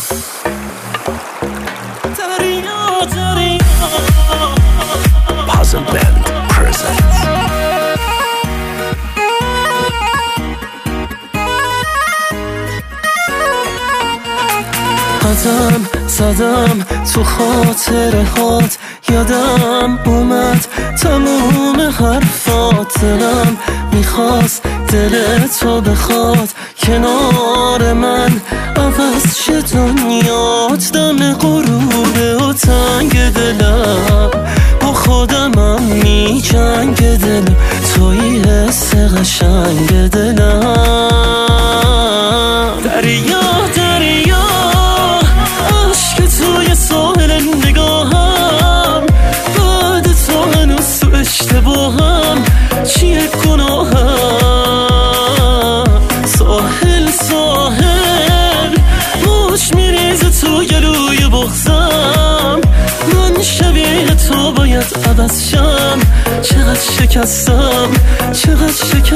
Puzzle Band presents قدم زدم تو خاطره هات، یادم اومد تموم حرفات. دلم میخواست دل تو بخواد کنار من، عوض شه دنیات. دم غروبه و تنگ دلم با خودمم میجنگ دلم، توی حس قشنگ دلم. دریا دریا عشق توی ساحل نگاهم، بعد تو هنوز تو اشتباهم، چیه گناهم؟ ساحل ساحل موش میریزه تو گلوی بغزم، من شبیه تو باید عوض شم. چقدر شکستم چقدر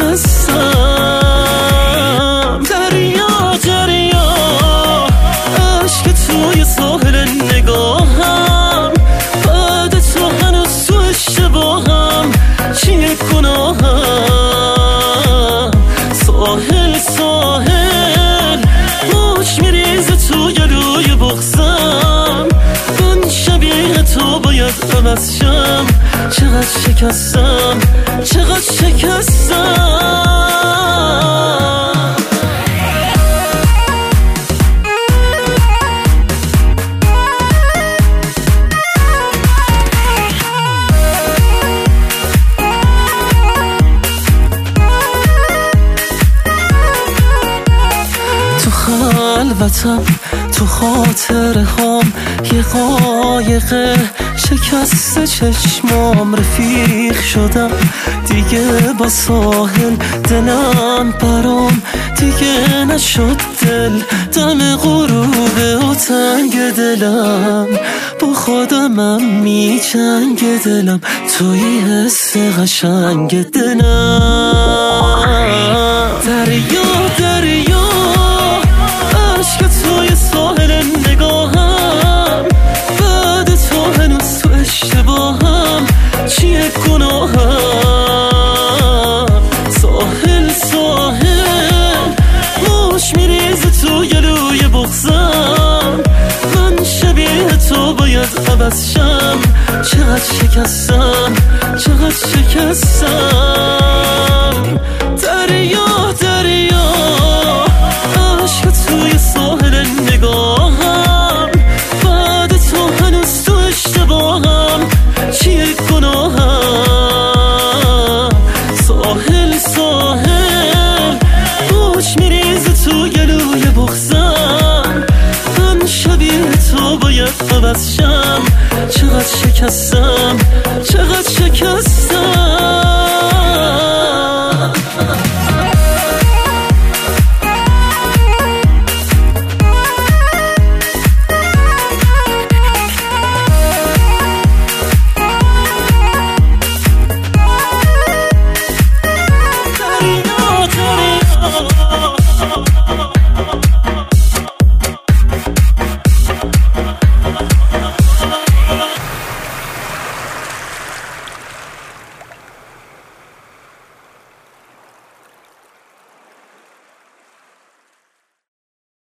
شکستم. دریا دریا عشق توی ساحل نگاهم، بعد تو هنوز تو اشتباهم، چیه گناهم؟ ساحل ساحل موج میریزه تو گلوی بغزم، من شبیه تو باید عوض شم. چقدر شکستم چقدر شکستم. تو خلوتم تو خاطره هام، یه قایقه شکست چشمام، رفیق شدم دیگه با ساحل. دلم برام دیگه نشد دل، دم غروبه و تنگ دلم با خودمم میجنگ دلم، توی حس قشنگ دلم. دریا دریا عشق توی ساحل نگاهم، بعد تو هنوز تو اشتباهم، چیه گناهم؟ ساحل ساحل موش میریزه تو گلوی بغزم، من شبیه تو باید عوض شم. چقدر شکستم چقدر شکستم. دریا دریا عشق توی ساحل نگاهم، بعد تو هنوز تو اشتباهم، چیه گناهم؟ ساحل ساحل موج میریزه تو گلوی بغزم، من شبیه تو باید عوض شم. چقدر شکستم چقدر شکستم.